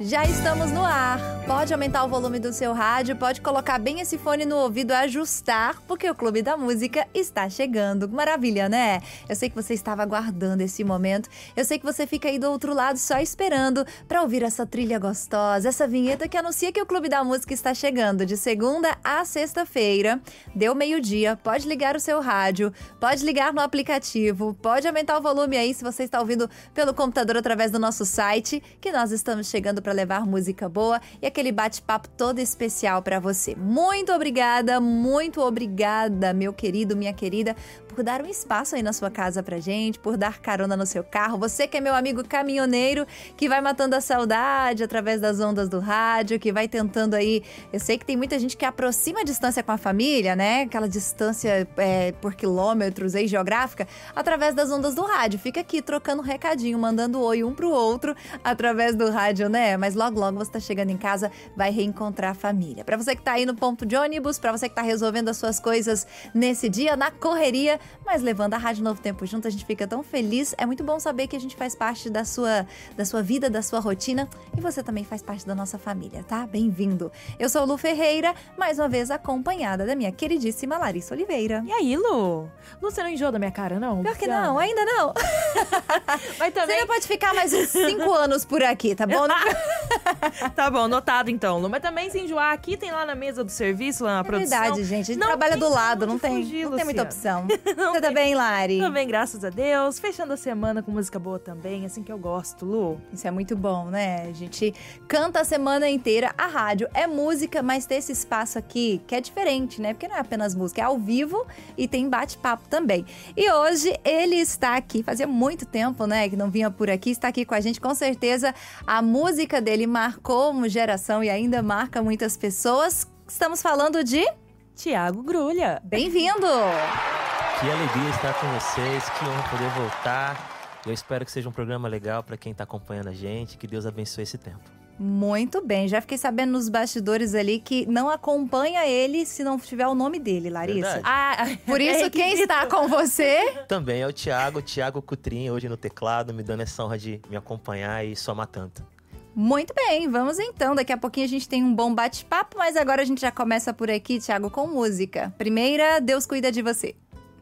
Já estamos no ar. Pode aumentar o volume do seu rádio, pode colocar bem esse fone no ouvido, ajustar, porque o Clube da Música está chegando. Maravilha, né? Eu sei que você estava aguardando esse momento. Eu sei que você fica aí do outro lado só esperando para ouvir essa trilha gostosa, essa vinheta que anuncia que o Clube da Música está chegando de segunda a sexta-feira. Deu meio-dia, pode ligar o seu rádio, pode ligar no aplicativo, pode aumentar o volume aí se você está ouvindo pelo computador através do nosso site, que nós estamos chegando para levar música boa e aquele bate-papo todo especial para você. Muito obrigada, meu querido, minha querida, por dar um espaço aí na sua casa pra gente, por dar carona no seu carro. Você que é meu amigo caminhoneiro, que vai matando a saudade através das ondas do rádio, que vai tentando aí... Eu sei que tem muita gente que aproxima a distância com a família, né? Aquela distância por quilômetros aí, geográfica, através das ondas do rádio. Fica aqui trocando um recadinho, mandando oi um pro outro através do rádio, né? Mas logo você tá chegando em casa, vai reencontrar a família. Pra você que tá aí no ponto de ônibus, pra você que tá resolvendo as suas coisas nesse dia, na correria, mas levando a Rádio Novo Tempo junto, a gente fica tão feliz. É muito bom saber que a gente faz parte da sua vida, da sua rotina, e você também faz parte da nossa família, tá? Bem-vindo! Eu sou Lu Ferreira, mais uma vez acompanhada da minha queridíssima Larissa Oliveira. E aí, Lu? Lu, você não enjoa da minha cara, não? Pior que não, ainda não. Mas também... Você ainda pode ficar mais uns 5 anos por aqui, tá bom? Tá bom, notado então, Lu. Mas também se enjoar aqui, tem lá na mesa do serviço, lá na produção. É verdade, gente. A gente trabalha do lado, não tem muita opção. Você tá bem, Lari? Tô bem, graças a Deus. Fechando a semana com música boa também, assim que eu gosto, Lu. Isso é muito bom, né? A gente canta a semana inteira. A rádio é música, mas tem esse espaço aqui que é diferente, né? Porque não é apenas música, é ao vivo e tem bate-papo também. E hoje ele está aqui, fazia muito tempo, né, que não vinha por aqui, está aqui com a gente. Com certeza a música dele marcou uma geração e ainda marca muitas pessoas. Estamos falando de... Tiago Grulha. Bem-vindo! Que alegria estar com vocês, que honra poder voltar. Eu espero que seja um programa legal para quem está acompanhando a gente, que Deus abençoe esse tempo. Muito bem, já fiquei sabendo nos bastidores ali que não acompanha ele se não tiver o nome dele, Larissa. Por isso, quem está com você? Também é o Tiago Cutrim, hoje no teclado, me dando essa honra de me acompanhar e somar tanto. Muito bem, vamos então. Daqui a pouquinho a gente tem um bom bate-papo, mas agora a gente já começa por aqui, Tiago, com música. Primeira, Deus cuida de você.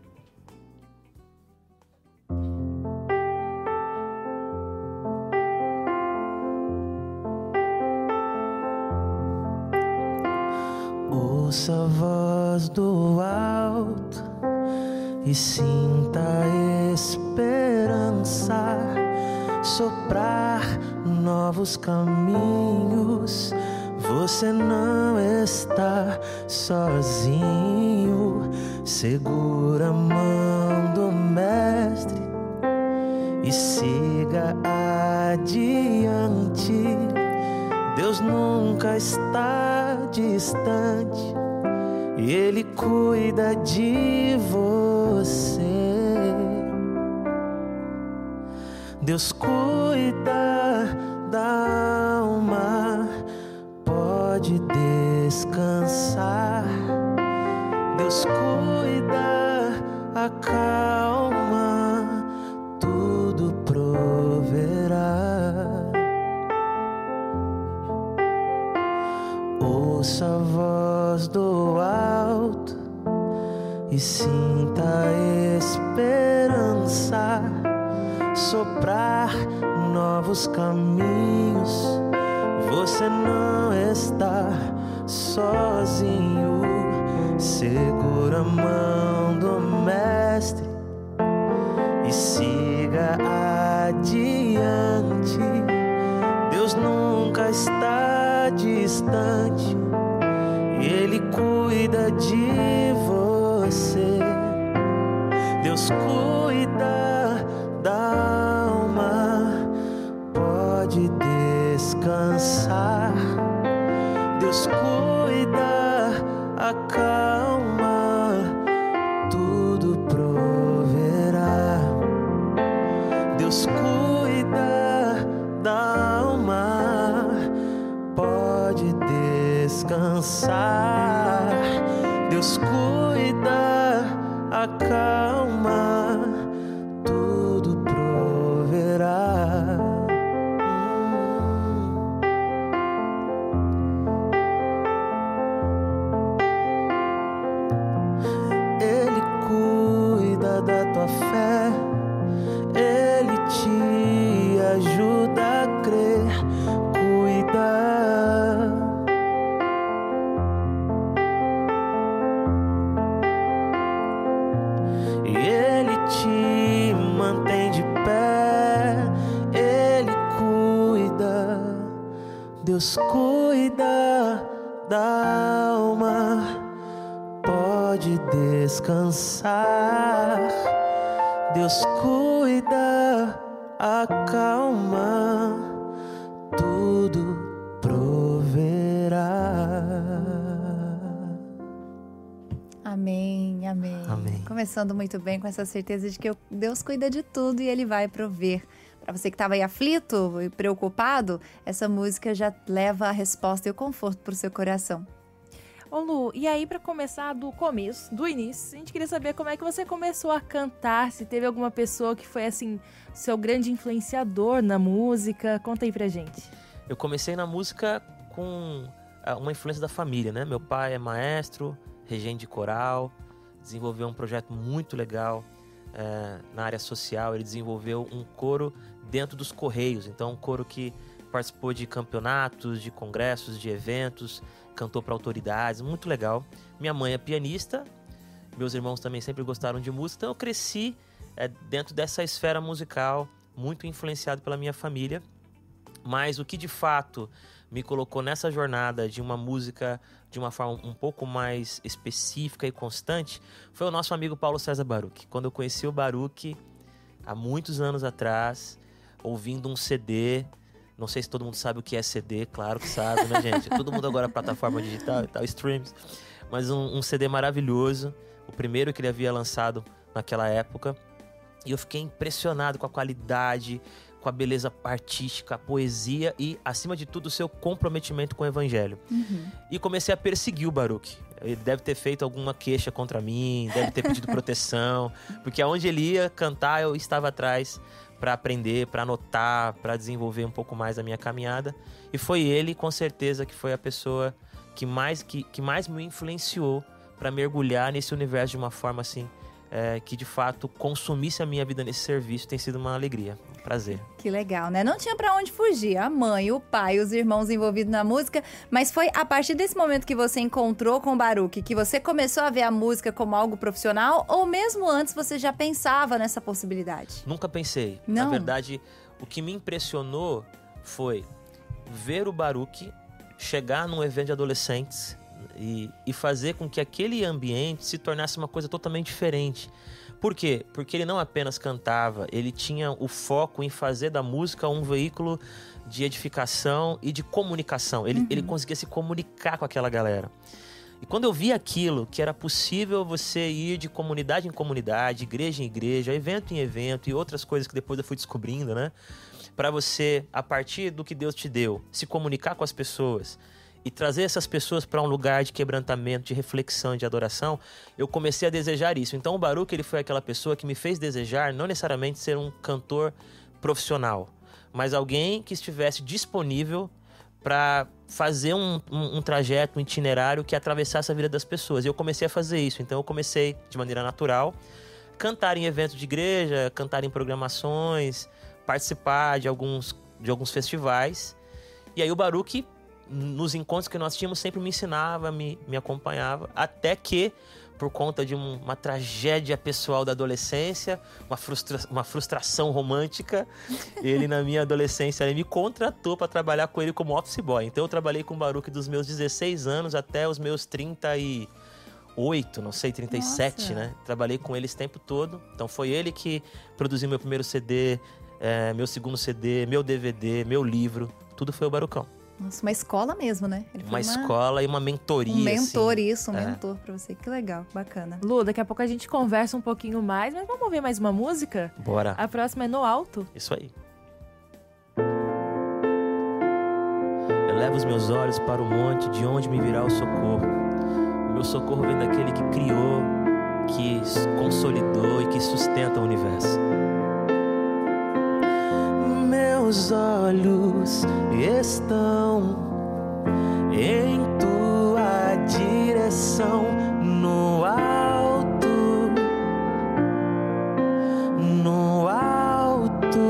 Ouça a voz do alto e sinta a esperança soprar novos caminhos. Você não está sozinho. Segura a mão do mestre e siga adiante. Deus nunca está distante e Ele cuida de você. Deus cuida da alma, pode descansar. Deus cuida, acalma, tudo proverá. Ouça a voz do alto e sinta a esperança soprar novos caminhos. Você não está sozinho. Segura a mão do mestre e siga adiante. Deus nunca está distante e Ele cuida de você. Deus cuida da alma, pode descansar. Deus cuida, acalma, tudo proverá. Deus cuida da alma, pode descansar. Deus cuida, acalma, tudo proverá. Deus cuida da alma, pode descansar. Deus cuida, acalma, tudo proverá. Amém, amém. Amém. Começando muito bem com essa certeza de que Deus cuida de tudo e Ele vai prover. Para você que estava aí aflito e preocupado, essa música já leva a resposta e o conforto para o seu coração. Ô Lu, e aí pra começar do começo, do início, a gente queria saber como é que você começou a cantar, se teve alguma pessoa que foi, assim, seu grande influenciador na música. Conta aí pra gente. Eu comecei na música com uma influência da família, né? Meu pai é maestro, regente de coral, desenvolveu um projeto muito legal na área social. Ele desenvolveu um coro dentro dos Correios, então um coro que participou de campeonatos, de congressos, de eventos, cantou para autoridades, muito legal. Minha mãe é pianista, meus irmãos também sempre gostaram de música, então eu cresci dentro dessa esfera musical, muito influenciado pela minha família. Mas o que de fato me colocou nessa jornada de uma música de uma forma um pouco mais específica e constante foi o nosso amigo Paulo César Baruch. Quando eu conheci o Baruch, há muitos anos atrás, ouvindo um CD, não sei se todo mundo sabe o que é CD, claro que sabe, né, gente? Todo mundo agora plataforma digital e tal, streams. Mas um CD maravilhoso, o primeiro que ele havia lançado naquela época. E eu fiquei impressionado com a qualidade, com a beleza artística, a poesia e, acima de tudo, o seu comprometimento com o evangelho. E comecei a perseguir o Baruch. Ele deve ter feito alguma queixa contra mim, deve ter pedido proteção, porque aonde ele ia cantar, eu estava atrás para aprender, para anotar, para desenvolver um pouco mais a minha caminhada. E foi ele, com certeza, que foi a pessoa que mais me influenciou para mergulhar nesse universo de uma forma assim, que de fato consumisse a minha vida nesse serviço. Tem sido uma alegria, um prazer. Que legal, né? Não tinha pra onde fugir. A mãe, o pai, os irmãos envolvidos na música. Mas foi a partir desse momento que você encontrou com o Baruch que você começou a ver a música como algo profissional? Ou mesmo antes você já pensava nessa possibilidade? Nunca pensei. Não? Na verdade, o que me impressionou foi ver o Baruch chegar num evento de adolescentes e fazer com que aquele ambiente se tornasse uma coisa totalmente diferente. Por quê? Porque ele não apenas cantava, ele tinha o foco em fazer da música um veículo de edificação e de comunicação. Ele conseguia se comunicar com aquela galera. E quando eu vi aquilo, que era possível você ir de comunidade em comunidade, igreja em igreja, evento em evento e outras coisas que depois eu fui descobrindo, né? Para você, a partir do que Deus te deu, se comunicar com as pessoas e trazer essas pessoas para um lugar de quebrantamento, de reflexão, de adoração, eu comecei a desejar isso. Então o Baruch, ele foi aquela pessoa que me fez desejar não necessariamente ser um cantor profissional, mas alguém que estivesse disponível para fazer um trajeto, um itinerário que atravessasse a vida das pessoas. E eu comecei a fazer isso. Então eu comecei, de maneira natural, cantar em eventos de igreja, cantar em programações, participar de alguns festivais. E aí o Baruch, nos encontros que nós tínhamos, sempre me ensinava, me acompanhava, até que, por conta de uma tragédia pessoal da adolescência, uma frustração romântica, ele, na minha adolescência, ele me contratou para trabalhar com ele como office boy. Então eu trabalhei com o Baruch dos meus 16 anos até os meus 38, não sei, 37, né? Trabalhei com ele esse tempo todo. Então foi ele que produziu meu primeiro CD, meu segundo CD, meu DVD, meu livro. Tudo foi o Barucão. Nossa, uma escola mesmo, né? Ele foi escola e uma mentoria. Um mentor, assim. isso, um mentor pra você. Que legal, bacana. Lu, daqui a pouco a gente conversa um pouquinho mais, mas vamos ouvir mais uma música? Bora. A próxima é No Alto. Isso aí. Elevo os meus olhos para o monte, de onde me virá o socorro. O meu socorro vem daquele que criou, que consolidou e que sustenta o universo. Meus olhos estão em tua direção, no alto, no alto.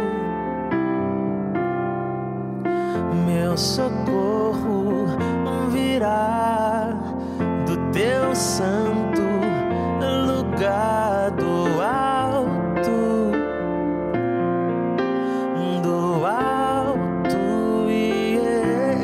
Meu socorro virá do teu santo lugar, do alto. Do alto, yeah.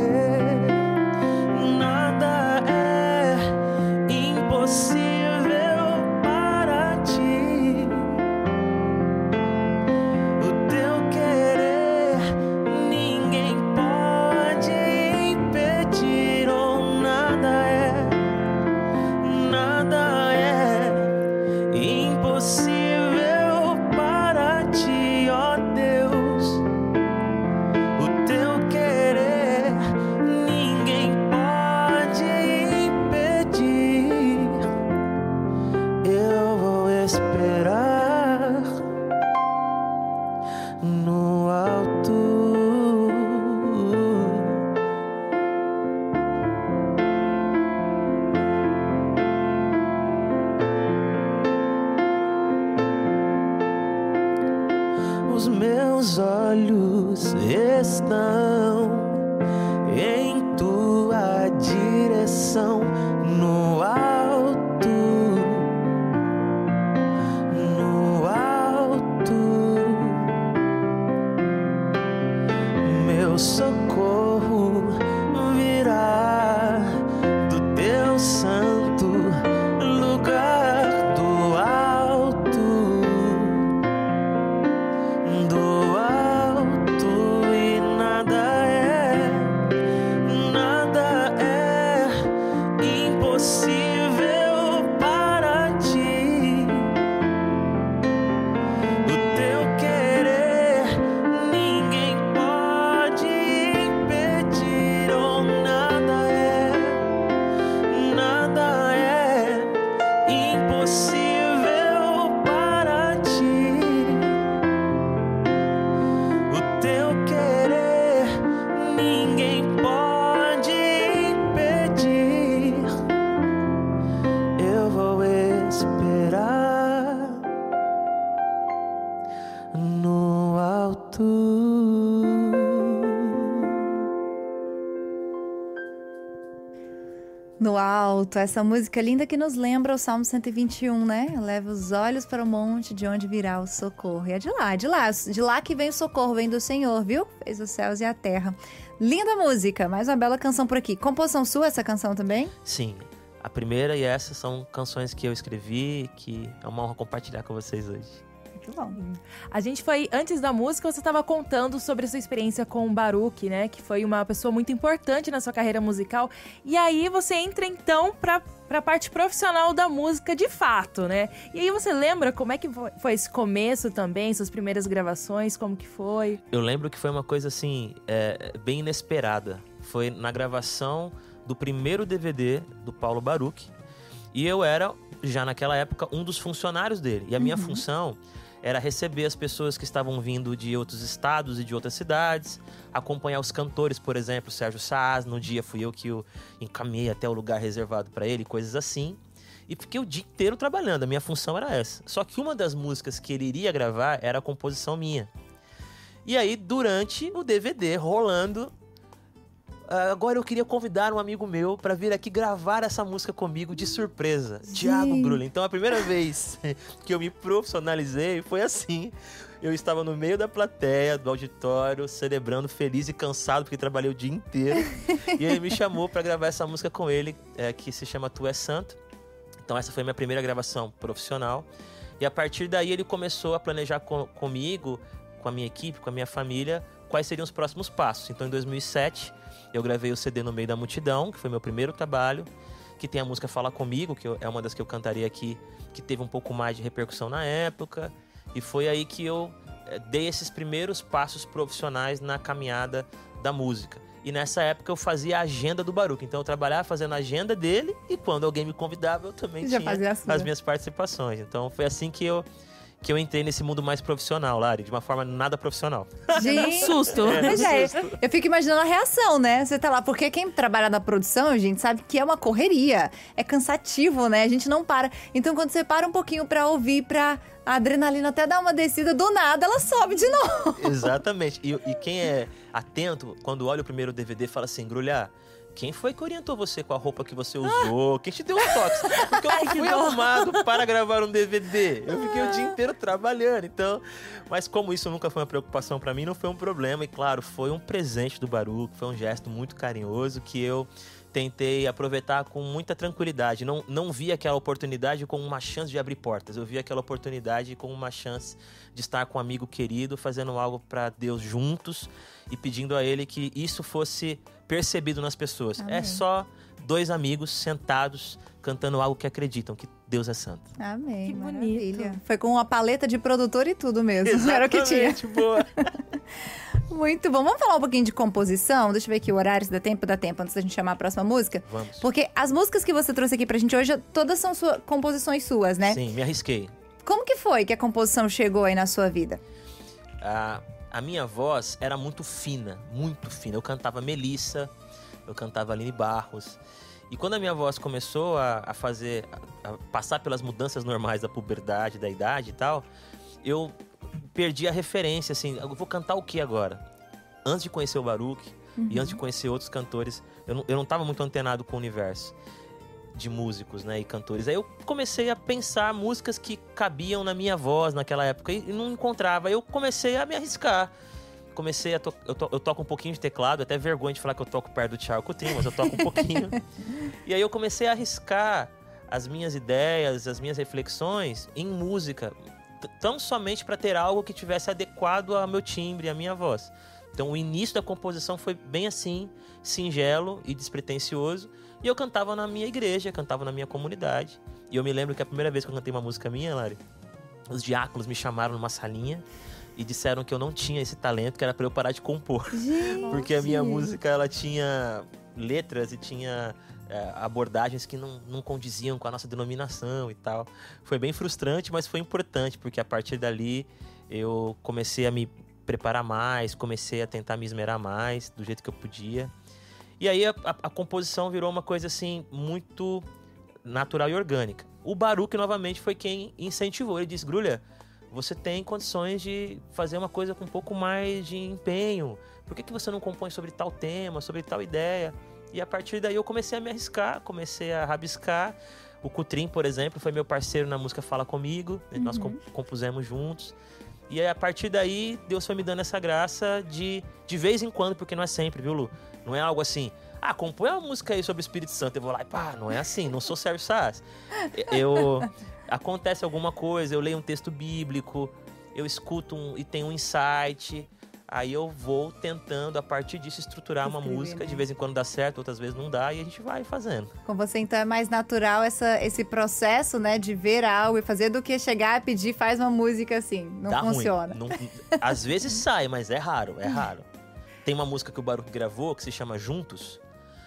coração no alto, no alto. Meu socorro virá do teu santo lugar, do alto, do alto. E nada é impossível para ti. O teu querer ninguém pode impedir. Oh, nada é impossível para ti. O teu querer ninguém pode impedir. Eu vou esperar no alto. No alto, essa música linda que nos lembra o Salmo 121, né? Leva os olhos para o monte de onde virá o socorro. E é de lá que vem o socorro, vem do Senhor, viu? Fez os céus e a terra. Linda música, mais uma bela canção por aqui. Composição sua essa canção também? Sim, a primeira e essa são canções que eu escrevi, que é uma honra compartilhar com vocês hoje. Muito bom. A gente foi, antes da música, você estava contando sobre a sua experiência com o Baruch, né? Que foi uma pessoa muito importante na sua carreira musical. E aí você entra, então, pra parte profissional da música de fato, né? E aí você lembra como é que foi esse começo também, suas primeiras gravações, como que foi? Eu lembro que foi uma coisa, assim, bem inesperada. Foi na gravação do primeiro DVD do Paulo Baruch. E eu era, já naquela época, um dos funcionários dele. E a minha função era receber as pessoas que estavam vindo de outros estados e de outras cidades, acompanhar os cantores, por exemplo, Sérgio Saaz. No dia fui eu que o encaminhei até o lugar reservado para ele, coisas assim. E fiquei o dia inteiro trabalhando, a minha função era essa. Só que uma das músicas que ele iria gravar era a composição minha. E aí, durante o DVD rolando, agora eu queria convidar um amigo meu para vir aqui gravar essa música comigo de surpresa. Thiago Grulli. Então a primeira vez que eu me profissionalizei foi assim. Eu estava no meio da plateia, do auditório, celebrando, feliz e cansado, porque trabalhei o dia inteiro. E ele me chamou para gravar essa música com ele, que se chama Tu És Santo. Então essa foi a minha primeira gravação profissional. E a partir daí ele começou a planejar comigo, com a minha equipe, com a minha família, quais seriam os próximos passos. Então em 2007... eu gravei o CD No Meio da Multidão, que foi meu primeiro trabalho, que tem a música Fala Comigo, que é uma das que eu cantaria aqui, que teve um pouco mais de repercussão na época. E foi aí que eu dei esses primeiros passos profissionais na caminhada da música. E nessa época eu fazia a agenda do Baruch. Então eu trabalhava fazendo a agenda dele e quando alguém me convidava eu também Já tinha fazia as minhas participações. Então foi assim que eu entrei nesse mundo mais profissional, Lari, de uma forma nada profissional. Gente, Susto. Mas eu fico imaginando a reação, né? Você tá lá, porque quem trabalha na produção, gente, sabe que é uma correria. É cansativo, né? A gente não para. Então, quando você para um pouquinho pra ouvir, pra a adrenalina até dar uma descida, do nada ela sobe de novo. Exatamente. E quem é atento, quando olha o primeiro DVD, fala assim, Grulhar, quem foi que orientou você com a roupa que você usou? Quem te deu os toques? Porque eu não fui arrumado para gravar um DVD. Eu fiquei o dia inteiro trabalhando. Então, mas como isso nunca foi uma preocupação para mim, não foi um problema. E claro, foi um presente do Baruch, foi um gesto muito carinhoso que eu tentei aproveitar com muita tranquilidade. Não vi aquela oportunidade como uma chance de abrir portas. Eu vi aquela oportunidade como uma chance de estar com um amigo querido, fazendo algo para Deus juntos e pedindo a Ele que isso fosse percebido nas pessoas. Amém. É só dois amigos sentados cantando algo que acreditam, que Deus é santo. Amém, Que maravilha. bonito. Foi com uma paleta de produtor e tudo mesmo. Era o que tinha. Exatamente, boa. Muito bom. Vamos falar um pouquinho de composição? Deixa eu ver aqui o horário, se dá tempo antes da gente chamar a próxima música. Vamos. Porque as músicas que você trouxe aqui pra gente hoje, todas são composições suas, né? Sim, me arrisquei. Como que foi que a composição chegou aí na sua vida? A minha voz era muito fina, muito fina. Eu cantava Melissa, eu cantava Aline Barros. E quando a minha voz começou a passar pelas mudanças normais da puberdade, da idade e tal, eu perdi a referência, assim, eu vou cantar o que agora? Antes de conhecer o Baruch, E antes de conhecer outros cantores, eu não tava muito antenado com o universo de músicos, né, e cantores. Aí eu comecei a pensar músicas que cabiam na minha voz naquela época e não encontrava. Aí eu comecei a me arriscar. Eu toco um pouquinho de teclado, até vergonha de falar que eu toco perto do Thiago Coutrinho, mas eu toco um pouquinho. E aí eu comecei a arriscar as minhas ideias, as minhas reflexões em música, tão somente para ter algo que tivesse adequado ao meu timbre, à minha voz. Então o início da composição foi bem assim, singelo e despretensioso. E eu cantava na minha igreja, cantava na minha comunidade. E eu me lembro que a primeira vez que eu cantei uma música minha, Lari, os diáconos me chamaram numa salinha e disseram que eu não tinha esse talento, que era para eu parar de compor. Gente. Porque a minha música, ela tinha letras e tinha abordagens que não condiziam com a nossa denominação e tal. Foi bem frustrante, mas foi importante, porque a partir dali eu comecei a me preparar mais, comecei a tentar me esmerar mais, do jeito que eu podia. E aí a composição virou uma coisa assim, muito natural e orgânica. O Baruch, novamente, foi quem incentivou. Ele disse, Grulha, você tem condições de fazer uma coisa com um pouco mais de empenho. Por que você não compõe sobre tal tema, sobre tal ideia? E a partir daí eu comecei a me arriscar, comecei a rabiscar. O Coutrinho, por exemplo, foi meu parceiro na música Fala Comigo. Nós compusemos juntos. E aí, a partir daí, Deus foi me dando essa graça de vez em quando, porque não é sempre, viu, Lu? Não é algo assim, compõe uma música aí sobre o Espírito Santo, eu vou lá e pá, não é assim, não sou Sérgio Sass. Acontece alguma coisa, eu leio um texto bíblico, eu escuto e tenho um insight, aí eu vou tentando, a partir disso, estruturar uma música. Né? De vez em quando dá certo, outras vezes não dá, e a gente vai fazendo. Com você, então, é mais natural esse processo, né, de ver algo e fazer, do que chegar a pedir, faz uma música assim. Não dá funciona. Ruim. Às vezes sai, mas é raro, é raro. Tem uma música que o Baruch gravou, que se chama Juntos,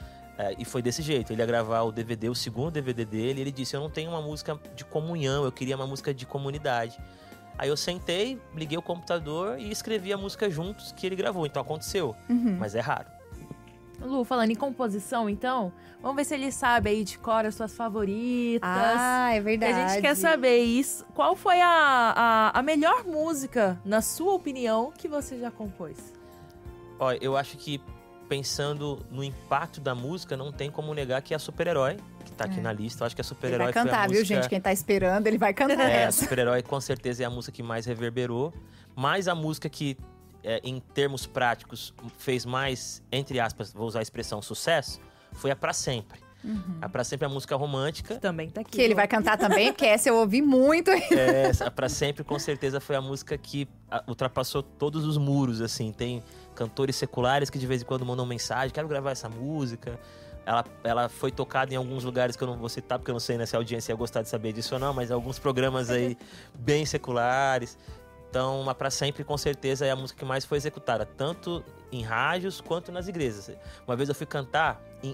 e foi desse jeito. Ele ia gravar o DVD, o segundo DVD dele, e ele disse, eu não tenho uma música de comunhão, eu queria uma música de comunidade. Aí eu sentei, liguei o computador e escrevi a música Juntos, que ele gravou. Então aconteceu, mas é raro. Lu, falando em composição, então, vamos ver se ele sabe aí de cor as suas favoritas. É verdade. A gente quer saber isso. Qual foi a melhor música, na sua opinião, que você já compôs? Olha, eu acho que pensando no impacto da música, não tem como negar que é a Super-Herói, que tá aqui na lista. Eu acho que a Super-Herói foi a música... Ele vai cantar, viu, gente? Quem tá esperando, ele vai cantar essa. Super-Herói com certeza é a música que mais reverberou. Mas a música que, em termos práticos, fez mais, entre aspas, vou usar a expressão sucesso, foi a Pra Sempre. A Pra Sempre é a música romântica. Também tá aqui. Que ele vai cantar também, porque essa eu ouvi muito. A Pra Sempre, com certeza, foi a música que ultrapassou todos os muros, assim. Tem cantores seculares que de vez em quando mandam mensagem, quero gravar essa música. Ela foi tocada em alguns lugares que eu não vou citar, porque eu não sei, né, se a audiência ia gostar de saber disso ou não, mas alguns programas aí bem seculares. Então, a Pra Sempre, com certeza, é a música que mais foi executada, tanto em rádios quanto nas igrejas. Uma vez eu fui cantar em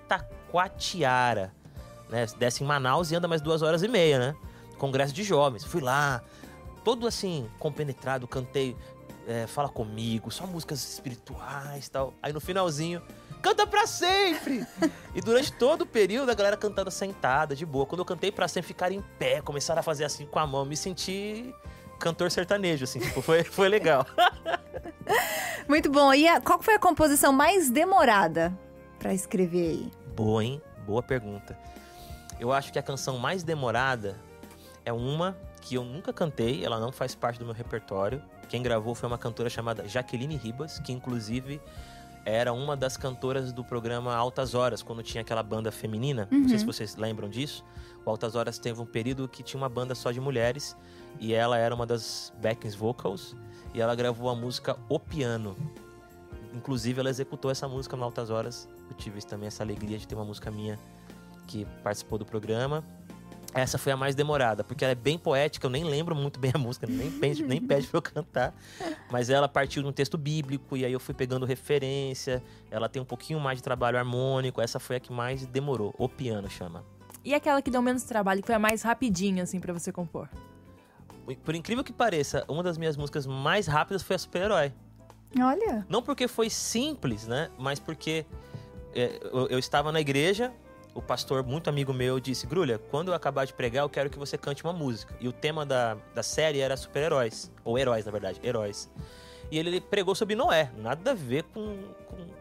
Itacoatiara, né? Desce em Manaus e anda mais 2h30, né? Congresso de jovens. Fui lá, todo assim, compenetrado, cantei Fala Comigo, só músicas espirituais e tal. Aí no finalzinho, canta Pra Sempre! E durante todo o período, a galera cantando sentada, de boa. Quando eu cantei Pra Sempre, ficaram em pé, começaram a fazer assim com a mão. Me senti cantor sertanejo, assim, tipo, foi legal. Muito bom. E qual foi a composição mais demorada pra escrever aí? Boa, hein? Boa pergunta. Eu acho que a canção mais demorada é uma que eu nunca cantei, ela não faz parte do meu repertório. Quem gravou foi uma cantora chamada Jaqueline Ribas, que inclusive era uma das cantoras do programa Altas Horas, quando tinha aquela banda feminina. Não sei se vocês lembram disso. O Altas Horas teve um período que tinha uma banda só de mulheres, e ela era uma das backing vocals, e ela gravou a música O Piano. Inclusive, ela executou essa música no Altas Horas. Eu tive também essa alegria de ter uma música minha que participou do programa. Essa foi a mais demorada, porque ela é bem poética, eu nem lembro muito bem a música, nem pede pra eu cantar. Mas ela partiu de um texto bíblico, e aí eu fui pegando referência. Ela tem um pouquinho mais de trabalho harmônico, essa foi a que mais demorou. O Piano chama. E aquela que deu menos trabalho, que foi a mais rapidinha, assim, pra você compor? Por incrível que pareça, uma das minhas músicas mais rápidas foi a Super-Herói. Olha! Não porque foi simples, né? Mas porque eu estava na igreja, o pastor, muito amigo meu, disse: Grulha, quando eu acabar de pregar, eu quero que você cante uma música. E o tema da série era super-heróis. Ou heróis, na verdade, heróis. E ele pregou sobre Noé. Nada a ver com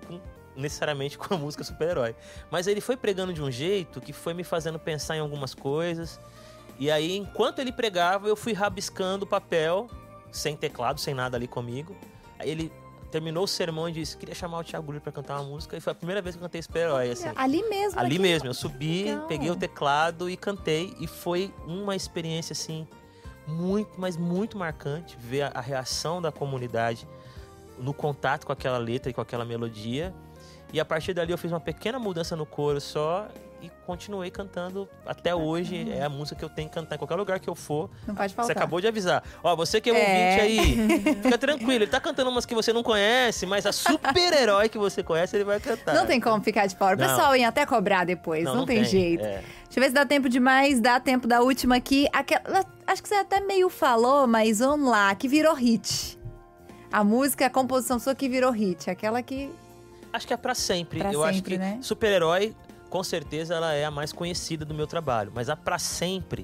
necessariamente com a música super-herói. Mas ele foi pregando de um jeito que foi me fazendo pensar em algumas coisas. E aí, enquanto ele pregava, eu fui rabiscando o papel, sem teclado, sem nada ali comigo. Aí ele terminou o sermão e disse, queria chamar o Thiago Grulli pra cantar uma música. E foi a primeira vez que eu cantei super-herói, assim. Ali mesmo? Ali aqui? mesmo, eu subi, Legal. peguei o teclado e cantei. E foi uma experiência, assim, muito, mas muito marcante. Ver a reação da comunidade no contato com aquela letra e com aquela melodia. E a partir dali eu fiz uma pequena mudança no coro só e continuei cantando até hoje. É a música que eu tenho que cantar em qualquer lugar que eu for. Não pode faltar. Você acabou de avisar. Ó, você que é ouvinte aí, fica tranquilo. Ele tá cantando umas que você não conhece, mas a super-herói que você conhece, ele vai cantar. Não tem como ficar de fora. O Não. pessoal ia até cobrar depois. Não tem jeito. É. Deixa eu ver se dá tempo demais. Dá tempo da última aqui. Aquela, acho que você até meio falou, mas vamos lá. Que virou hit. A música, a composição sua que virou hit. Aquela que... Acho que é pra sempre. Pra eu acho sempre, que né? super-herói, com certeza, ela é a mais conhecida do meu trabalho. Mas a Pra Sempre,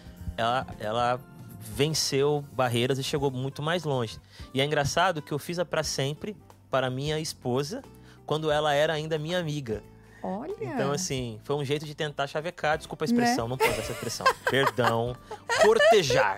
ela venceu barreiras e chegou muito mais longe. E é engraçado que eu fiz a Pra Sempre para minha esposa, quando ela era ainda minha amiga. Olha. Então, assim, foi um jeito de tentar chavecar. Desculpa a expressão, não pode essa expressão. Perdão. Cortejar.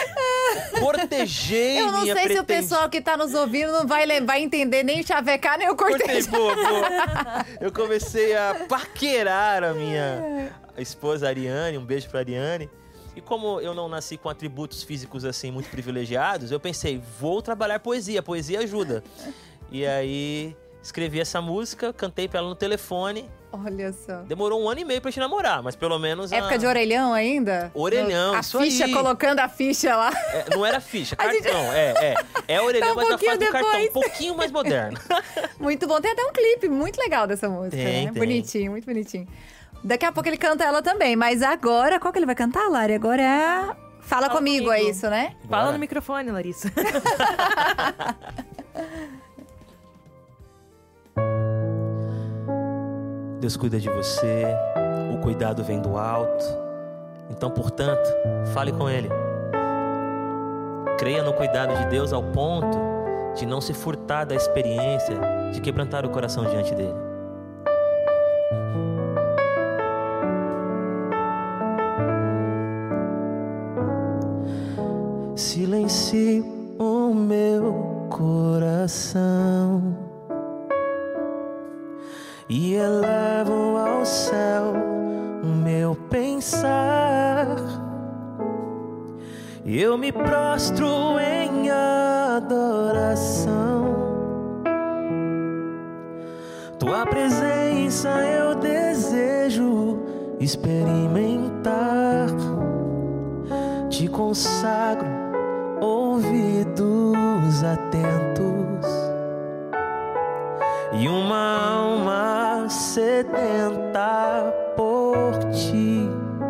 Cortejei Eu não minha sei se o pretendida. pessoal que tá nos ouvindo não vai entender nem o chavecar, nem o Cortei, cortejo. boa. Eu comecei a paquerar a minha esposa Ariane, um beijo pra Ariane. E como eu não nasci com atributos físicos assim muito privilegiados, eu pensei, vou trabalhar poesia ajuda. E aí escrevi essa música, cantei pra ela no telefone. Olha só. Demorou 1 ano e meio pra gente namorar, mas pelo menos... Época de orelhão ainda? Orelhão, A isso ficha, aí. colocando a ficha lá. Não era ficha, A gente- cartão. É orelhão, Tá um mas na fase do pouquinho cartão um depois. pouquinho mais moderno. Muito bom. Tem até um clipe muito legal dessa música, Tem, né? tem. Bonitinho, muito bonitinho. Daqui a pouco ele canta ela também, mas agora... Qual que ele vai cantar, Lari? Agora é... Fala comigo, é isso, né? Fala Bora. no microfone, Larissa. Deus cuida de você, o cuidado vem do alto. Então, portanto, fale com Ele. Creia no cuidado de Deus ao ponto de não se furtar da experiência de quebrantar o coração diante dele. Silencio o meu coração e elevo ao céu o meu pensar. Eu me prostro em adoração. Tua presença eu desejo experimentar. Te consagro ouvidos atentos e uma alma sedenta por ti.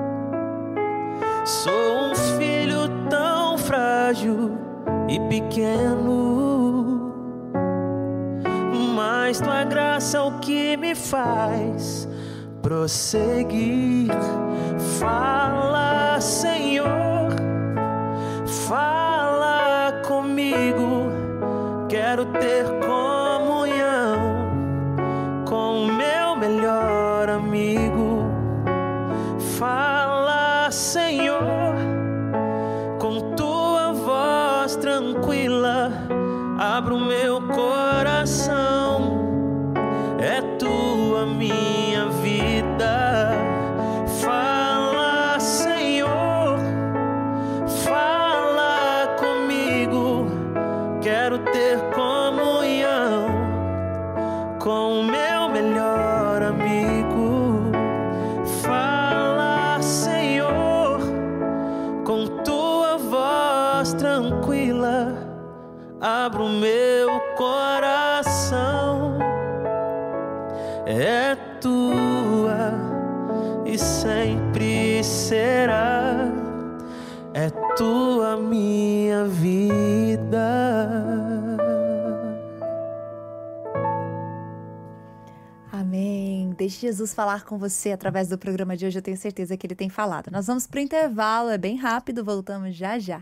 Sou um filho tão frágil e pequeno, mas tua graça é o que me faz prosseguir. Fala, Senhor, fala comigo. Quero ter comunhão com o meu melhor amigo. Fala, Senhor, com tua voz tranquila. Abra o meu coração, é tua minha vida. Fala, Senhor, fala comigo. Quero ter comunhão com o meu melhor amigo. Fala, Senhor, com tua voz tranquila. Abra o meu coração, é tua e sempre será. É tua minha vida. Amém. Deixe Jesus falar com você através do programa de hoje. Eu tenho certeza que ele tem falado. Nós vamos pro intervalo, é bem rápido. Voltamos já já.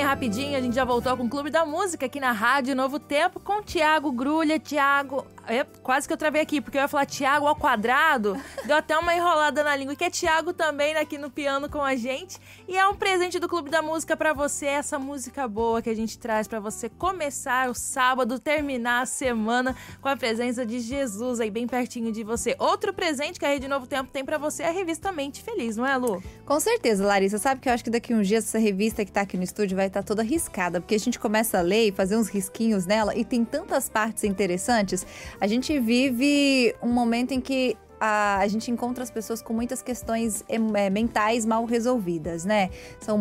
rapidinho, a gente já voltou com o Clube da Música aqui na Rádio Novo Tempo com Thiago Grulha. Thiago, quase que eu travei aqui, porque eu ia falar Thiago ao quadrado, deu até uma enrolada na língua, que é Thiago também aqui no piano com a gente. E é um presente do Clube da Música pra você, essa música boa que a gente traz pra você começar o sábado, terminar a semana com a presença de Jesus aí bem pertinho de você. Outro presente que a Rede Novo Tempo tem pra você é a revista Mente Feliz, não é, Lu? Com certeza, Larissa. Sabe que eu acho que daqui uns dias essa revista que tá aqui no estúdio vai estar toda riscada, porque a gente começa a ler e fazer uns risquinhos nela e tem tantas partes interessantes. A gente vive um momento em que a gente encontra as pessoas com muitas questões mentais mal resolvidas, né? São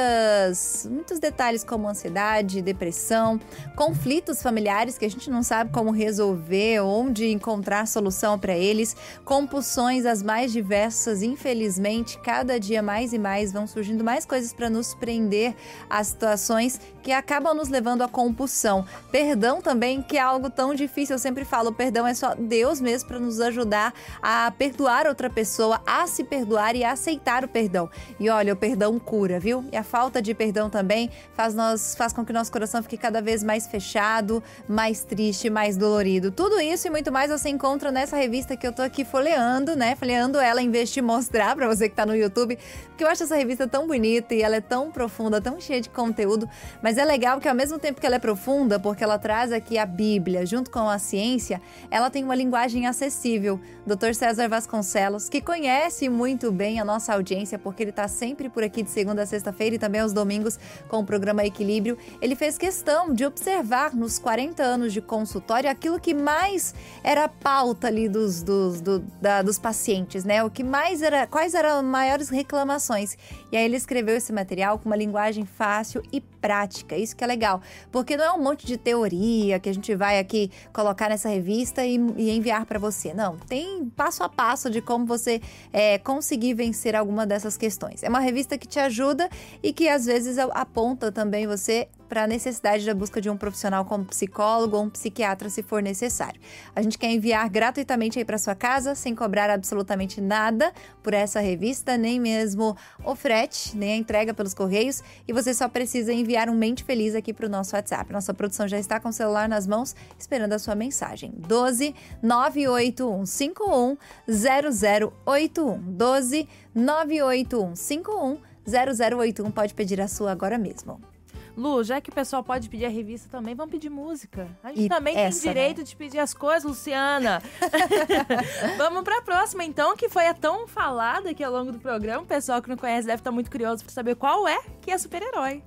muitos detalhes como ansiedade, depressão, conflitos familiares que a gente não sabe como resolver, onde encontrar solução para eles, compulsões as mais diversas. Infelizmente, cada dia mais e mais vão surgindo mais coisas para nos prender a situações que acabam nos levando à compulsão. Perdão também, que é algo tão difícil. Eu sempre falo, perdão é só Deus mesmo para nos ajudar a perdoar outra pessoa, a se perdoar e a aceitar o perdão. E olha, o perdão cura, viu? E a falta de perdão também faz com que o nosso coração fique cada vez mais fechado, mais triste, mais dolorido. Tudo isso e muito mais você encontra nessa revista que eu tô aqui folheando, né? Folheando ela em vez de mostrar pra você que tá no YouTube, porque eu acho essa revista tão bonita e ela é tão profunda, tão cheia de conteúdo, mas é legal que ao mesmo tempo que ela é profunda, porque ela traz aqui a Bíblia junto com a ciência, ela tem uma linguagem acessível. Dr. César Vasconcelos, que conhece muito bem a nossa audiência, porque ele está sempre por aqui de segunda a sexta-feira e também aos domingos com o programa Equilíbrio. Ele fez questão de observar nos 40 anos de consultório aquilo que mais era pauta ali dos pacientes, né? O que mais era, quais eram as maiores reclamações. E aí ele escreveu esse material com uma linguagem fácil e prática. Isso que é legal, porque não é um monte de teoria que a gente vai aqui colocar nessa revista e enviar para você. Não, tem passo a passo de como você conseguir vencer alguma dessas questões. É uma revista que te ajuda e que às vezes aponta também você para a necessidade da busca de um profissional como psicólogo ou um psiquiatra, se for necessário. A gente quer enviar gratuitamente aí para sua casa, sem cobrar absolutamente nada por essa revista, nem mesmo o frete, nem a entrega pelos correios, e você só precisa enviar um Mente Feliz aqui para o nosso WhatsApp. Nossa produção já está com o celular nas mãos, esperando a sua mensagem. 12 981 51 0081. 12 981 51 0081. Pode pedir a sua agora mesmo. Lu, já que o pessoal pode pedir a revista também, vamos pedir música. A gente também tem direito, né, de pedir as coisas, Luciana. Vamos pra próxima, então, que foi a tão falada aqui ao longo do programa. O pessoal que não conhece deve estar muito curioso para saber qual é que é super-herói.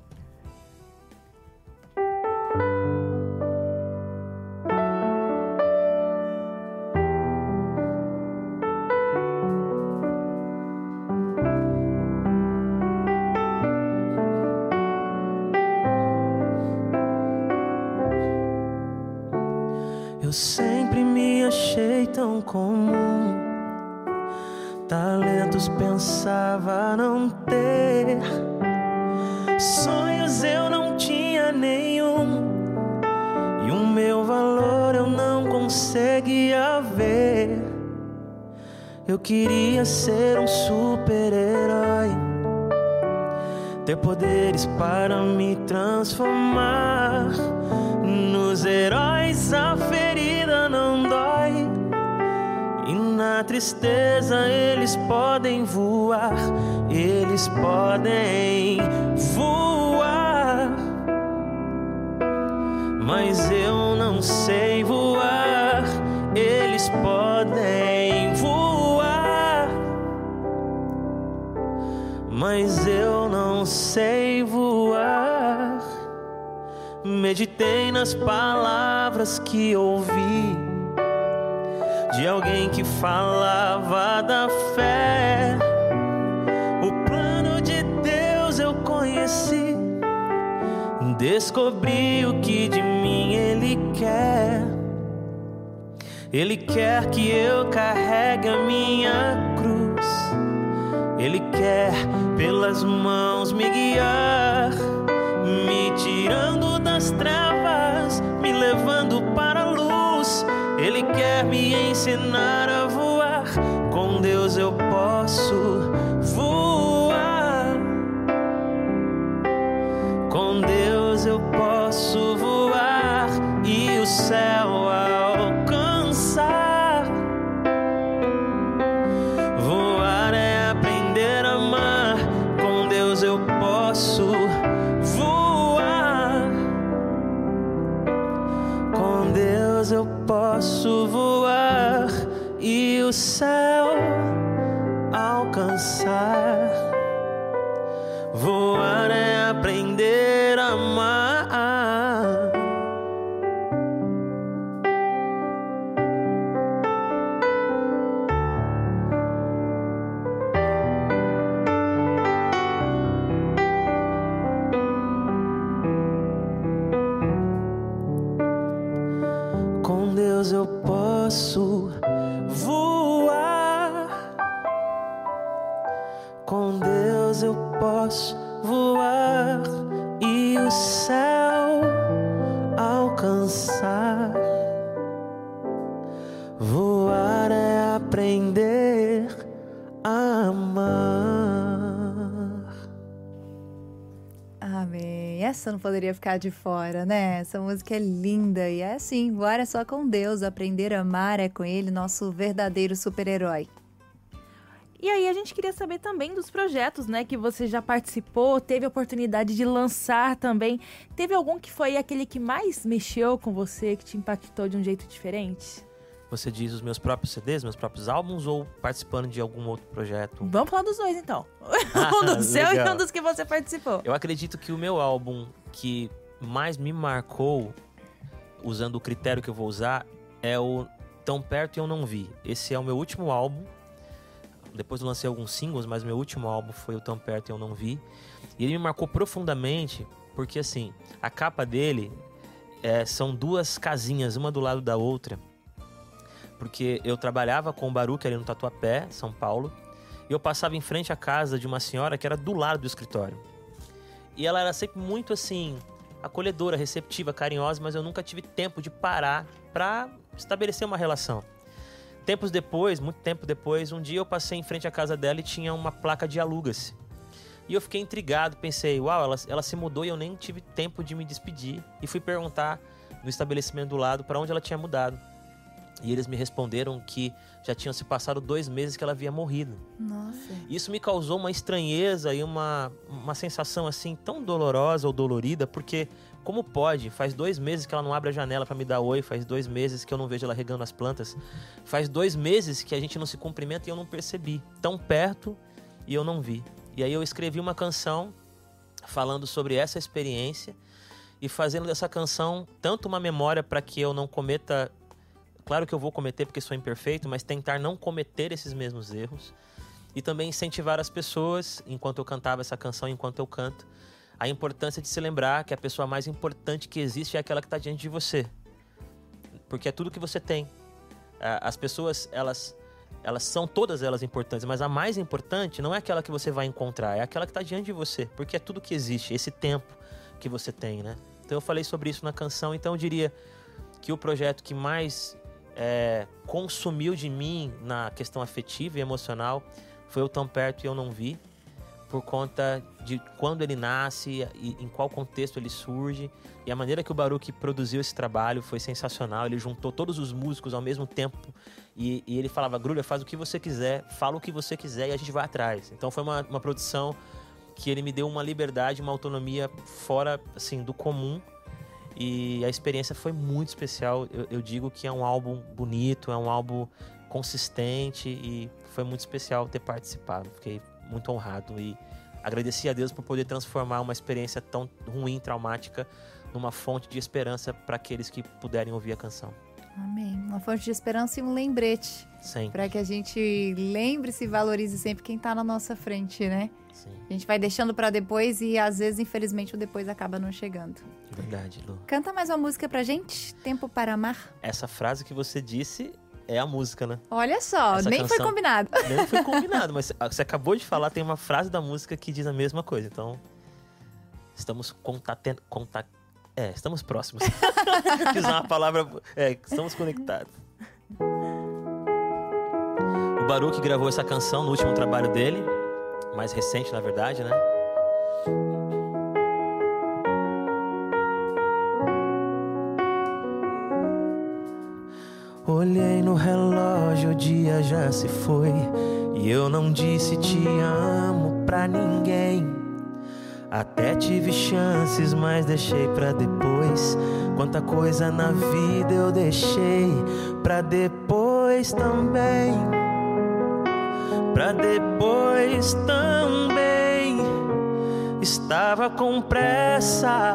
Eu sempre me achei tão comum, talentos pensava não ter, sonhos eu não tinha nenhum, e o meu valor eu não conseguia ver. Eu queria ser um super-herói, ter poderes para me transformar nos heróis. A ferida não dói, e na tristeza eles podem voar, eles podem voar, mas eu não sei voar. Eles podem voar, mas eu não sei voar. Meditei nas palavras que ouvi de alguém que falava da fé. O plano de Deus eu conheci, descobri o que de mim Ele quer. Ele quer que eu carregue a minha cruz, Ele quer pelas mãos me guiar, me tirando das trevas, me levando para a luz. Ele quer me ensinar a voar, com Deus eu posso voar, com Deus o céu alcançar. Voar é aprender a amar. Com Deus eu posso voar. Com Deus eu posso voar e o céu alcançar. Voar é aprender a amar. Amém. Essa não poderia ficar de fora, né? Essa música é linda e é assim, voar é só com Deus, aprender a amar é com Ele, nosso verdadeiro super-herói. E aí a gente queria saber também dos projetos, né, que você já participou, teve a oportunidade de lançar também. Teve algum que foi aquele que mais mexeu com você, que te impactou de um jeito diferente? Você diz os meus próprios CDs, meus próprios álbuns ou participando de algum outro projeto? Vamos falar dos dois, então. Um do seu e um dos que você participou. Eu acredito que o meu álbum que mais me marcou, usando o critério que eu vou usar, é o Tão Perto e Eu Não Vi. Esse é o meu último álbum. Depois eu lancei alguns singles, mas meu último álbum foi o Tão Perto e Eu Não Vi. E ele me marcou profundamente, porque assim, a capa dele são duas casinhas, uma do lado da outra. Porque eu trabalhava com o Baruch ali no Tatuapé, São Paulo, e eu passava em frente à casa de uma senhora que era do lado do escritório. E ela era sempre muito assim, acolhedora, receptiva, carinhosa, mas eu nunca tive tempo de parar para estabelecer uma relação. Tempos depois, muito tempo depois, um dia eu passei em frente à casa dela e tinha uma placa de aluga-se. E eu fiquei intrigado, pensei, uau, ela se mudou e eu nem tive tempo de me despedir. E fui perguntar no estabelecimento do lado para onde ela tinha mudado. E eles me responderam que já tinham se passado 2 meses que ela havia morrido. Nossa. Isso me causou uma estranheza e uma sensação assim tão dolorosa ou dolorida, porque como pode? Faz 2 meses que ela não abre a janela para me dar oi, faz 2 meses que eu não vejo ela regando as plantas, faz 2 meses que a gente não se cumprimenta e eu não percebi. Tão perto e eu não vi. E aí eu escrevi uma canção falando sobre essa experiência e fazendo dessa canção tanto uma memória para que eu não cometa... Claro que eu vou cometer porque sou imperfeito, mas tentar não cometer esses mesmos erros. E também incentivar as pessoas, enquanto eu cantava essa canção, enquanto eu canto, a importância de se lembrar que a pessoa mais importante que existe é aquela que está diante de você. Porque é tudo que você tem. As pessoas, elas são todas elas importantes, mas a mais importante não é aquela que você vai encontrar, é aquela que está diante de você. Porque é tudo que existe, esse tempo que você tem, né? Então eu falei sobre isso na canção, então eu diria que o projeto que mais... consumiu de mim na questão afetiva e emocional foi o Tão Perto e Eu Não Vi, por conta de quando ele nasce e em qual contexto ele surge, e a maneira que o Baruch produziu esse trabalho foi sensacional. Ele juntou todos os músicos ao mesmo tempo e ele falava, Grulha, faz o que você quiser, fala o que você quiser e a gente vai atrás. Então foi uma produção que ele me deu uma liberdade, uma autonomia fora assim, do comum. E a experiência foi muito especial. Eu digo que é um álbum bonito, é um álbum consistente e foi muito especial ter participado. Fiquei muito honrado e agradeci a Deus por poder transformar uma experiência tão ruim, traumática, numa fonte de esperança para aqueles que puderem ouvir a canção. Amém. Uma fonte de esperança e um lembrete. Sempre. Para que a gente lembre-se e valorize sempre quem está na nossa frente, né? Sim. A gente vai deixando para depois e às vezes, infelizmente, o depois acaba não chegando. Verdade, Lu. Canta mais uma música pra gente, Tempo para Amar. Essa frase que você disse é a música, né? Olha só, Essa nem canção... foi combinado. Nem foi combinado, mas você acabou de falar, tem uma frase da música que diz a mesma coisa. Então, estamos estamos próximos. Quis usar uma palavra... estamos conectados. O Baruch gravou essa canção no último trabalho dele, mais recente, na verdade, né? Olhei no relógio, o dia já se foi e eu não disse te amo pra ninguém. Até tive chances, mas deixei pra depois. Quanta coisa na vida eu deixei pra depois também. pra depois também. Estava com pressa,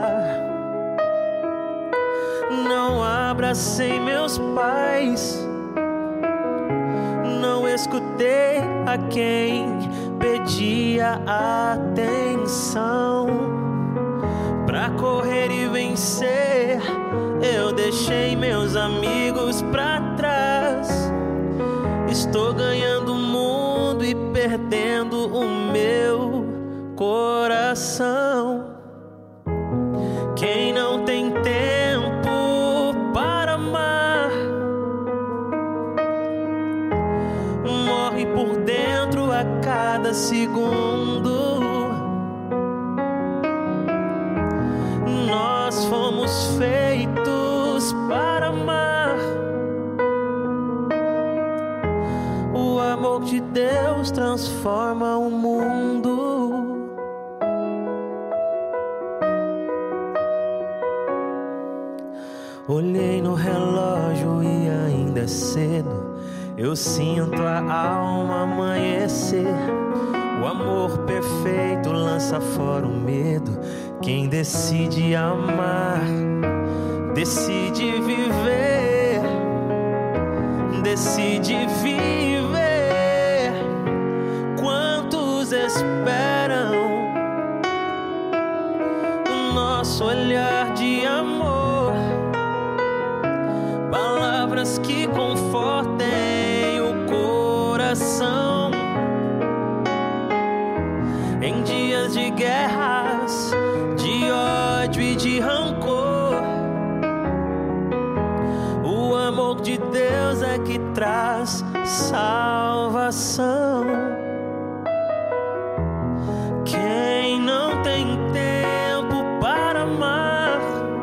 não abracei meus pais, não escutei a quem pedia atenção. Pra correr e vencer, eu deixei meus amigos pra trás. Estou ganhando o mundo e perdendo o meu coração. Quem não tem tempo para amar morre por dentro a cada segundo. Nós fomos feitos para amar. O amor de Deus transforma o mundo. Olhei no relógio e ainda é cedo. Eu sinto a alma amanhecer. O amor perfeito lança fora o medo. Quem decide amar, decide viver. Decide viver. Quantos esperam o nosso olhar de amor? Palavras que confortem o coração. Em dias de guerras, de ódio e de rancor, o amor de Deus é que traz salvação. Quem não tem tempo para amar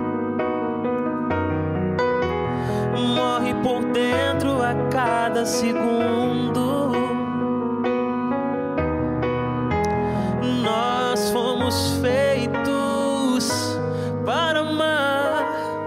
morre por dentro a cada segundo. Nós fomos feitos para amar.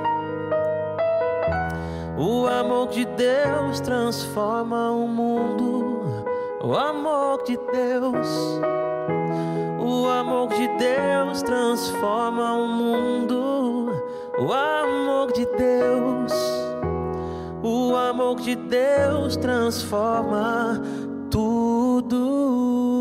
O amor de Deus transforma o mundo. O amor de Deus. O amor de Deus transforma o mundo. O amor de Deus. O amor de Deus transforma tudo.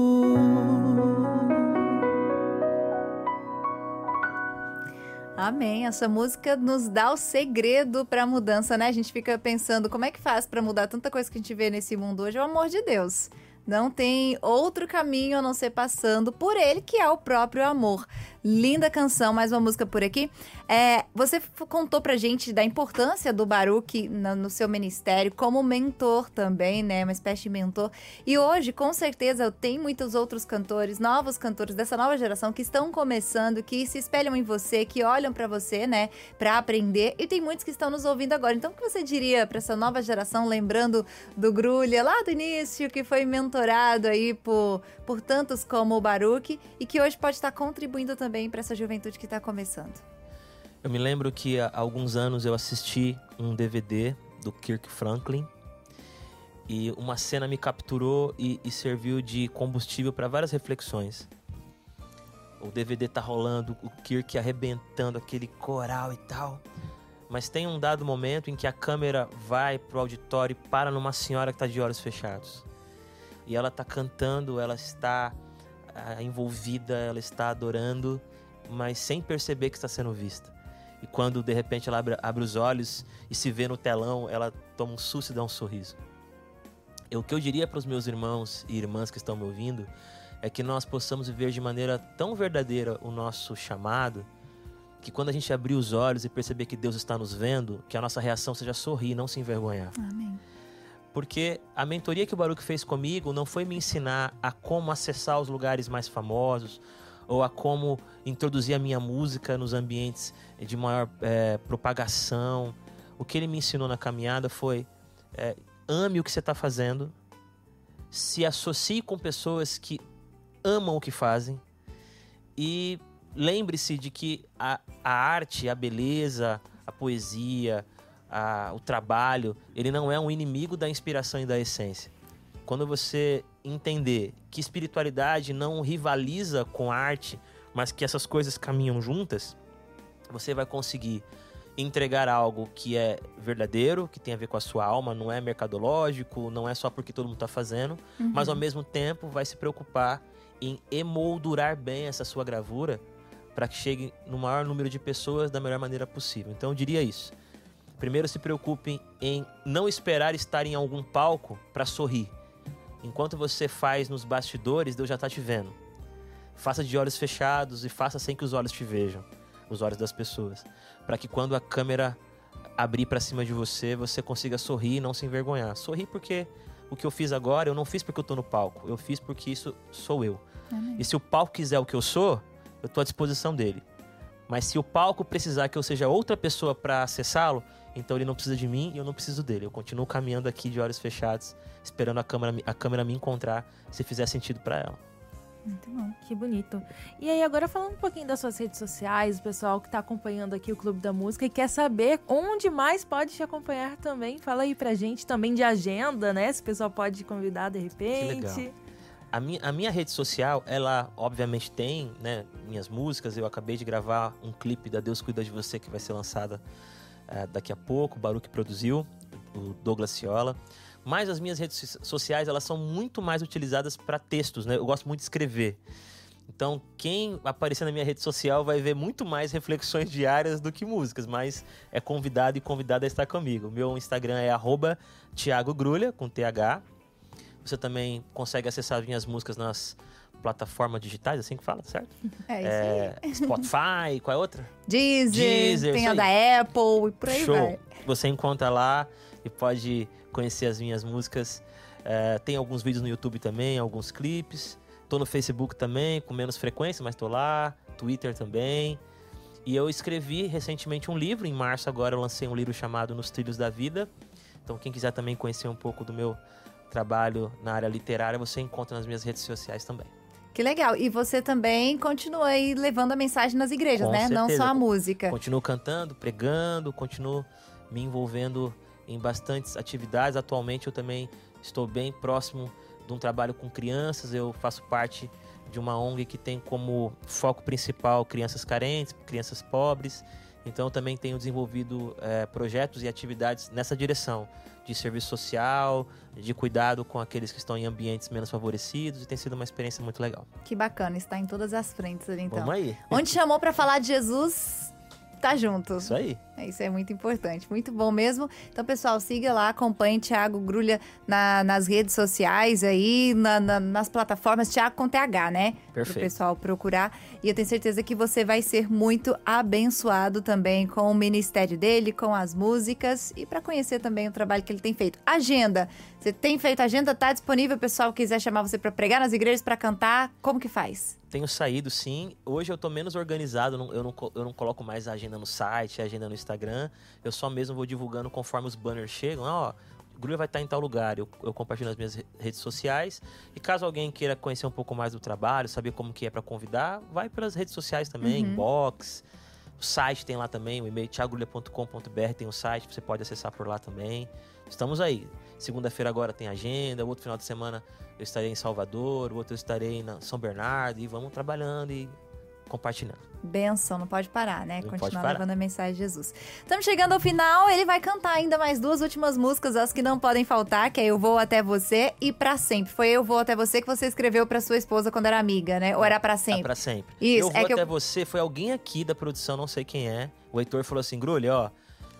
Amém. Essa música nos dá o segredo para a mudança, né? A gente fica pensando como é que faz para mudar tanta coisa que a gente vê nesse mundo hoje. É o amor de Deus. Não tem outro caminho a não ser passando por ele, que é o próprio amor. Linda canção, mais uma música por aqui. Você contou pra gente da importância do Baruch no seu ministério, como mentor também, né? Uma espécie de mentor. E hoje, com certeza, tem muitos outros cantores, novos cantores dessa nova geração que estão começando, que se espelham em você, que olham pra você, né? Pra aprender. E tem muitos que estão nos ouvindo agora. Então, o que você diria pra essa nova geração, lembrando do Grulha lá do início, que foi mentorado aí por tantos como o Baruch e que hoje pode estar contribuindo também para essa juventude que está começando? Eu me lembro que há alguns anos eu assisti um DVD do Kirk Franklin e uma cena me capturou e serviu de combustível para várias reflexões. O DVD tá rolando, o Kirk arrebentando aquele coral e tal, mas tem um dado momento em que a câmera vai pro auditório e para numa senhora que tá de olhos fechados. E ela tá cantando, ela está envolvida, ela está adorando, mas sem perceber que está sendo vista. E quando de repente ela abre os olhos e se vê no telão, ela toma um susto e dá um sorriso. O que eu diria para os meus irmãos e irmãs que estão me ouvindo é que nós possamos viver de maneira tão verdadeira o nosso chamado, que quando a gente abrir os olhos e perceber que Deus está nos vendo, que a nossa reação seja sorrir, não se envergonhar. Amém. Porque a mentoria que o Baruch fez comigo não foi me ensinar a como acessar os lugares mais famosos ou a como introduzir a minha música nos ambientes de maior propagação. O que ele me ensinou na caminhada foi ame o que você está fazendo, se associe com pessoas que amam o que fazem e lembre-se de que a arte, a beleza, a poesia, o trabalho, ele não é um inimigo da inspiração e da essência. quando você entender que espiritualidade não rivaliza com a arte, mas que essas coisas caminham juntas, você vai conseguir entregar algo que é verdadeiro, que tem a ver com a sua alma, não é mercadológico, não é só porque todo mundo está fazendo, mas ao mesmo tempo vai se preocupar em emoldurar bem essa sua gravura para que chegue no maior número de pessoas da melhor maneira possível. Então eu diria isso. Primeiro, se preocupem em não esperar estar em algum palco para sorrir. Enquanto você faz nos bastidores, Deus já está te vendo. Faça de olhos fechados e faça sem que os olhos te vejam, os olhos das pessoas, para que quando a câmera abrir para cima de você, você consiga sorrir e não se envergonhar. Sorrir porque o que eu fiz agora, eu não fiz porque eu tô no palco, eu fiz porque isso sou eu. Amém. E se o palco quiser o que eu sou, eu tô à disposição dele. Mas se o palco precisar que eu seja outra pessoa para acessá-lo, então ele não precisa de mim e eu não preciso dele. Eu continuo caminhando aqui de olhos fechados, esperando a câmera me encontrar, se fizer sentido para ela. Muito bom, que bonito. E aí, agora falando um pouquinho das suas redes sociais, o pessoal que tá acompanhando aqui o Clube da Música e quer saber onde mais pode te acompanhar também, fala aí pra gente também de agenda, né? Se o pessoal pode te convidar de repente. Que legal. A minha rede social, ela obviamente tem, né, minhas músicas. Eu acabei de gravar um clipe da Deus Cuida de Você, que vai ser lançada daqui a pouco. O Baruch produziu, o Douglas Ciola. Mas as minhas redes sociais, elas são muito mais utilizadas para textos, né? Eu gosto muito de escrever. Então, quem aparecer na minha rede social vai ver muito mais reflexões diárias do que músicas, mas é convidado e convidada a estar comigo. Meu Instagram é @thiagogrulha, com TH. Você também consegue acessar as minhas músicas nas plataformas digitais, assim que fala, certo? É isso aí. Spotify, qual é outra? Deezer, tem a da Apple e por aí Show. vai. Você encontra lá e pode conhecer as minhas músicas. Tem alguns vídeos no YouTube também, alguns clipes. Tô no Facebook também, com menos frequência, mas tô lá. Twitter também. E eu escrevi recentemente um livro. Em março agora eu lancei um livro chamado Nos Trilhos da Vida. Então quem quiser também conhecer um pouco do meu trabalho na área literária, você encontra nas minhas redes sociais também. Que legal. E você também continua aí levando a mensagem nas igrejas, Com né? certeza. Não só a música. Continuo cantando, pregando, continuo me envolvendo em bastantes atividades. Atualmente eu também estou bem próximo de um trabalho com crianças. Eu faço parte de uma ONG que tem como foco principal crianças carentes, crianças pobres. Então eu também tenho desenvolvido projetos e atividades nessa direção, de serviço social, de cuidado com aqueles que estão em ambientes menos favorecidos, e tem sido uma experiência muito legal. Que bacana, está em todas as frentes ali, então. Vamos aí. Onde chamou pra falar de Jesus, tá junto. Isso aí. Isso é muito importante, muito bom mesmo. Então, pessoal, siga lá, acompanhe Thiago Grulha nas redes sociais aí, nas plataformas, Thiago com TH, né? Perfeito. Para o pessoal procurar. E eu tenho certeza que você vai ser muito abençoado também com o ministério dele, com as músicas e para conhecer também o trabalho que ele tem feito. Agenda. Você tem feito agenda? Tá disponível, pessoal quiser chamar você para pregar nas igrejas, para cantar, como que faz? Tenho saído, sim. Hoje eu tô menos organizado, eu não coloco mais a agenda no site, a agenda no Instagram. Eu só mesmo vou divulgando conforme os banners chegam. Ó, o Grulha vai estar em tal lugar. Eu compartilho nas minhas redes sociais. E caso alguém queira conhecer um pouco mais do trabalho, saber como que é para convidar, vai pelas redes sociais também, inbox. O site tem lá também, o e-mail thiagogrulha.com.br tem o site, você pode acessar por lá também. Estamos aí. Segunda-feira agora tem agenda, o outro final de semana eu estarei em Salvador, o outro eu estarei em São Bernardo, e vamos trabalhando e compartilhando. Benção, não pode parar, né? Não Continuar pode parar. levando a mensagem de Jesus. Estamos chegando ao final, ele vai cantar ainda mais duas últimas músicas, as que não podem faltar, que é Eu Vou Até Você e Pra Sempre. Foi Eu Vou Até Você que você escreveu pra sua esposa quando era amiga, né? Ou era Pra Sempre? É Pra Sempre. Isso, Eu Vou Até Você, foi alguém aqui da produção, não sei quem é. O Heitor falou assim, Grulha, ó,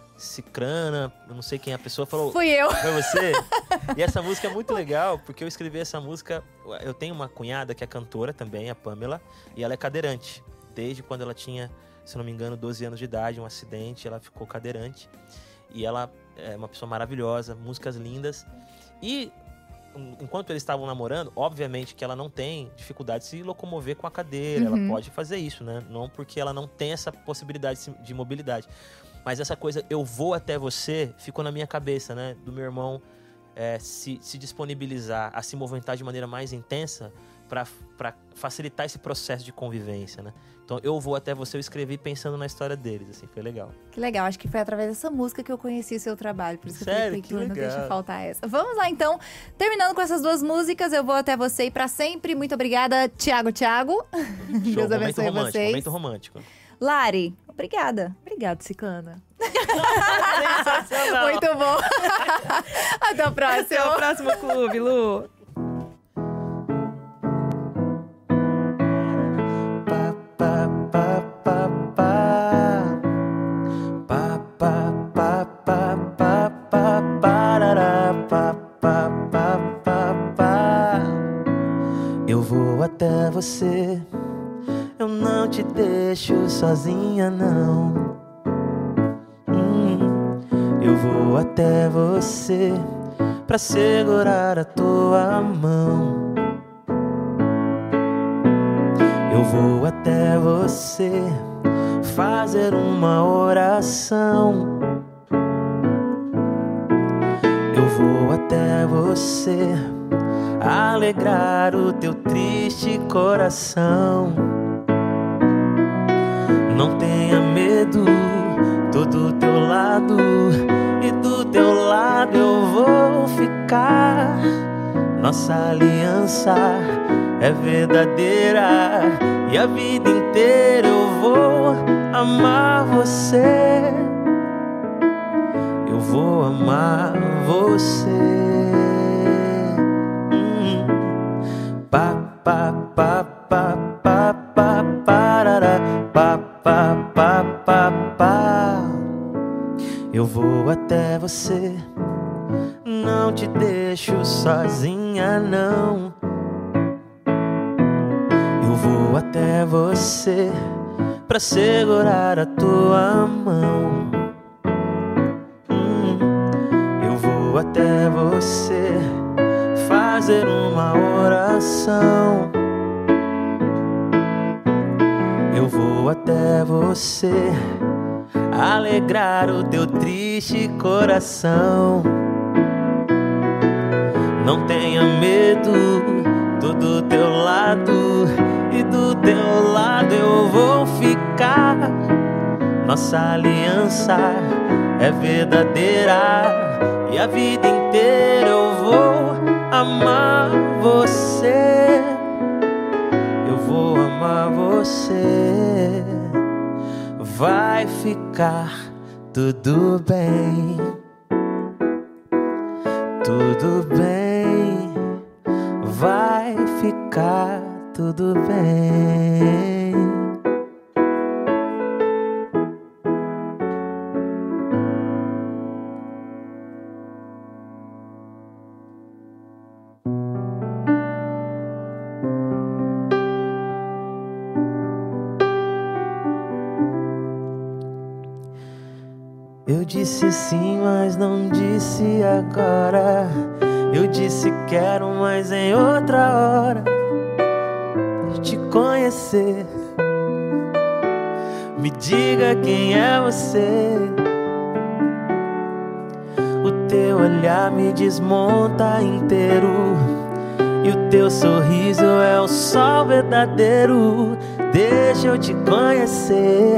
Cicrana, eu não sei quem é a pessoa, falou... Fui eu. Foi você? E essa música é muito legal, porque eu escrevi essa música... Eu tenho uma cunhada que é cantora também, a Pamela, e ela é cadeirante. Desde quando ela tinha, se não me engano, 12 anos de idade, um acidente, ela ficou cadeirante. E ela é uma pessoa maravilhosa, músicas lindas. E enquanto eles estavam namorando, obviamente que ela não tem dificuldade de se locomover com a cadeira. Ela pode fazer isso, né? Não porque ela não tem essa possibilidade de mobilidade. Mas essa coisa, eu vou até você, ficou na minha cabeça, né? Do meu irmão se disponibilizar a se movimentar de maneira mais intensa para facilitar esse processo de convivência, né? Então, Eu Vou Até Você, eu escrevi pensando na história deles, assim, foi legal. Que legal, acho que foi através dessa música que eu conheci o seu trabalho, por isso que Sério? eu falei que não deixa faltar essa. Vamos lá, então, terminando com essas duas músicas, Eu Vou Até Você e Pra Sempre. Muito obrigada, Thiago. Show, Deus abençoe vocês. Momento romântico. Lari, obrigada. Obrigada, Ciclana. Sensacional. Muito bom. Até o próximo. Até o próximo clube, Lu. Eu vou até você, eu não te deixo sozinha não. Eu vou até você pra segurar a tua mão. Eu vou até você fazer uma oração. Eu vou até você alegrar o teu triste coração. Não tenha medo, tô do teu lado e do teu lado eu vou ficar. Nossa aliança é verdadeira e a vida inteira eu vou amar você. Eu vou amar você. Pa pa pa pa pa pa parará, pa pa pa pa pa. Eu vou até você, não te deixo sozinha não. Eu vou até você pra segurar a tua mão. Eu vou até você fazer uma oração. Eu vou até você alegrar o teu triste coração. Não tenha medo, tô do teu lado e do teu lado eu vou ficar. Nossa aliança é verdadeira e a vida inteira eu vou amar você. Eu vou amar você. Vai ficar tudo bem. Tudo bem. Vai ficar tudo bem. Eu disse sim, mas não disse agora. Eu disse quero, mas em outra hora de te conhecer. Me diga quem é você. O teu olhar me desmonta inteiro e o teu sorriso é o sol verdadeiro. Deixa eu te conhecer.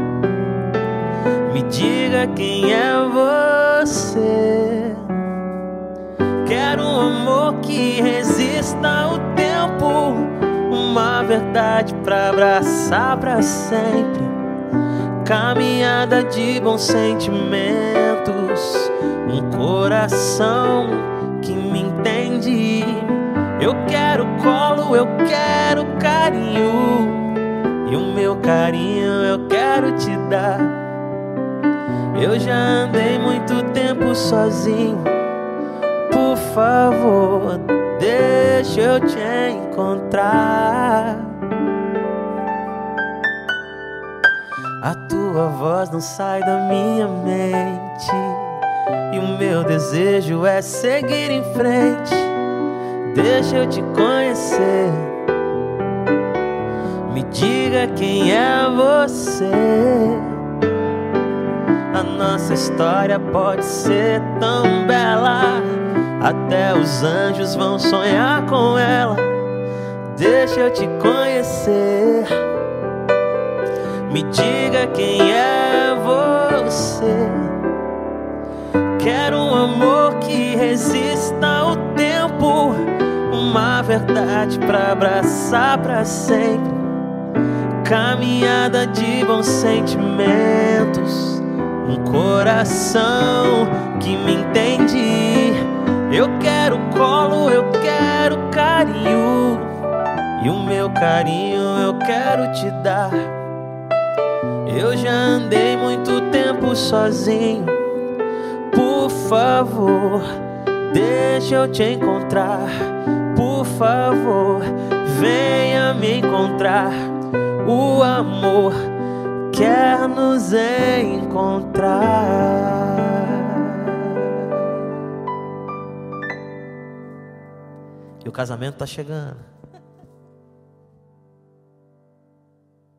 Me diga quem é você. Quero um amor que resista ao tempo, uma verdade pra abraçar pra sempre, caminhada de bons sentimentos, um coração que me entende. Eu quero colo, eu quero carinho, e o meu carinho eu quero te dar. Eu já andei muito tempo sozinho, por favor, deixa eu te encontrar. A tua voz não sai da minha mente e o meu desejo é seguir em frente. Deixa eu te conhecer. Me diga quem é você. A nossa história pode ser tão bela. A até os anjos vão sonhar com ela. Deixa eu te conhecer. Me diga quem é você. Quero um amor que resista ao tempo, uma verdade pra abraçar pra sempre. Caminhada de bons sentimentos, um coração que me entende. Eu quero colo, eu quero carinho, e o meu carinho eu quero te dar. Eu já andei muito tempo sozinho. Por favor, deixa eu te encontrar. Por favor, venha me encontrar. O amor quer nos encontrar. E o casamento tá chegando.